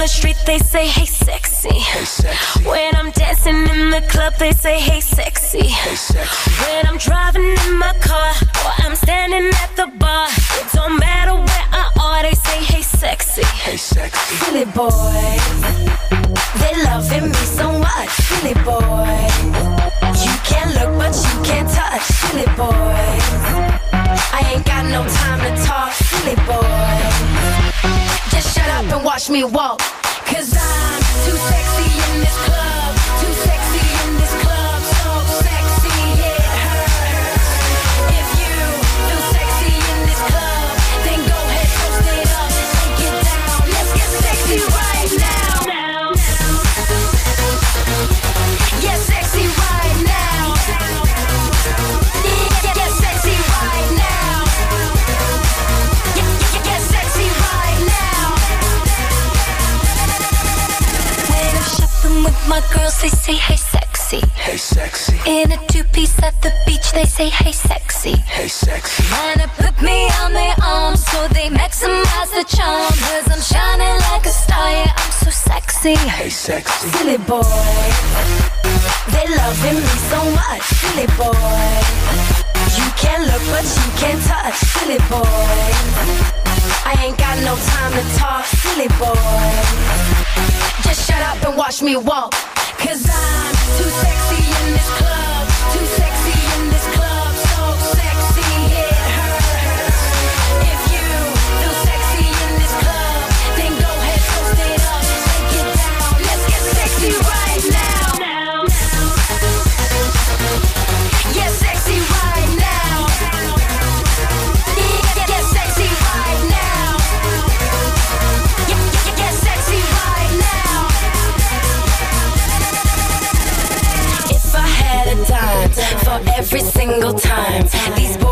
the street, they say, hey, sexy. Hey, sexy. When I'm dancing in the club, they say, hey, sexy. Hey, sexy. When I'm driving in my car, or I'm standing at the bar, it don't matter where I are, they say, hey, sexy. Hey, sexy. Silly boys, they loving me so much. Silly boys, you can't look but you can't touch. Silly boys, I ain't got no time to talk. Silly boys, just shut up and watch me walk. 'Cause I'm too sexy in this club, too sexy in this club, so sexy it hurts. If you feel sexy in this club, then go ahead, post it up, take it down. Let's get sexy right now. Get sexy right now. Get sexy right now. Get sexy right now. When I'm shopping with my girls, they say, hey, sexy. Hey, sexy. In a two-piece at the beach, they say, hey, sexy. Hey, sexy. Wanna put me on their arms so they maximize the charm. 'Cause I'm shining like a star, yeah, I'm so sexy. Hey, sexy. Silly boy, they loving me so much. Silly boy, you can't look but you can't touch. Silly boy, I ain't got no time to talk. Silly boy, just shut up and watch me walk. 'Cause I'm too sexy in this club, too sexy in this club, so sexy it hurts. If you feel sexy in this club, then go ahead, post it up, take it down. Let's get sexy right now. Get sexy right now. Get sexy right now. Get sexy right now. If I had a dime for every single time these